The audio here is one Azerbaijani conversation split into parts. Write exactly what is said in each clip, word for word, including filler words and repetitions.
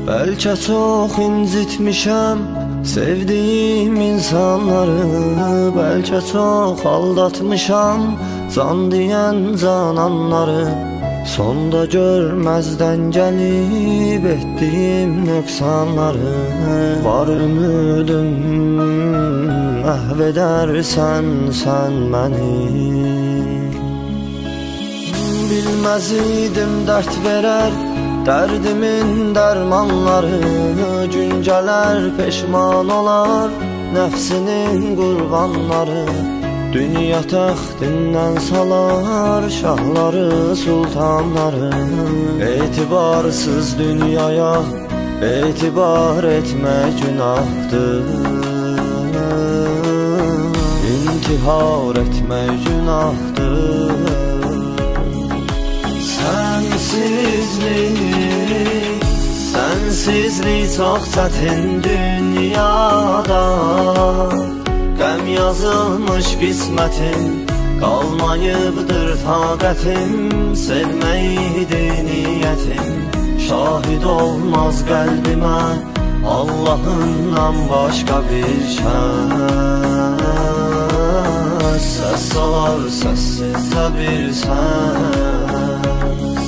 Bəlkə çox incitmişəm sevdiyim insanları, bəlkə çox aldatmışam can deyən cananları. Sonda görməzdən gəlib etdiyim nöqsanları, var ümidüm məhv edərsən sən məni. Bilməz idim dərd verər dərdimin dərmanları, gün gələr peşman olar nəfsinin qurbanları. Dünya təxtindən salar şahları, sultanları. Etibarsız dünyaya etibar etmək günahdır, intihar etmək günahdır. Sensizlik, sensizlik çox çətin dünyada. Qəm yazılmış qismətim, qalmayıbdır taqətim. Sevməkdir niyyətim, şahid olmaz qəlbimə Allahından başqa bir kəs. Səs salar səssizcə bir səs.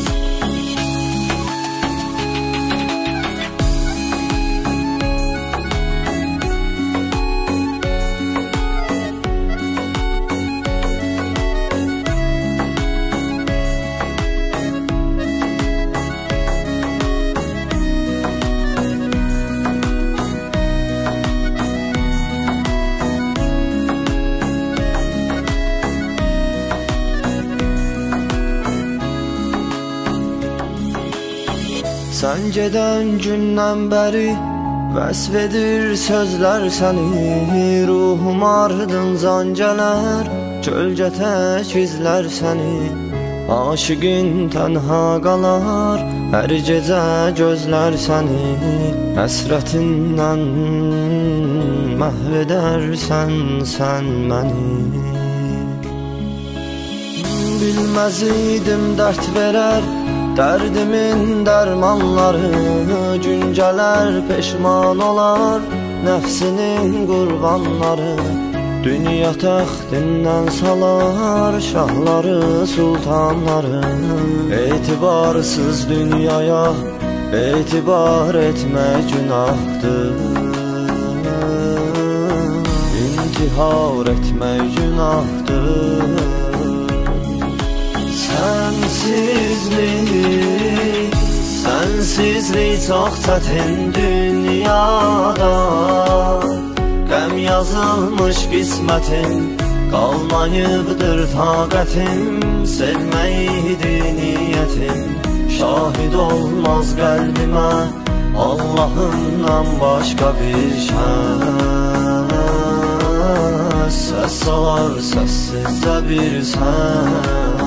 Sən gedən gündən bəri vəsf edir sözlər səni. Ruhum ardıncan gələr, kölgə tək izlər səni. Aşiqin tənha qalar, hər gecə gözlər səni. Həsrətindən məhv edərsən sən məni. Bilməz idim dərd verər dərdimin dərmanları, gün gələr peşman olar nəfsinin qurbanları. Dünya təxtindən salar şahları, sultanları. Etibarsız dünyaya etibar etmək günahdır, intihar etmək günahdır. Sensizlik, sensizlik çox çətin dünyada. Qəm yazılmış qismətim, qalmayıbdır taqətim. Sevməkdir niyyətim, şahid olmaz qəlbimə Allahından başqa bir kəs. Səs salar səssizcə bir səs.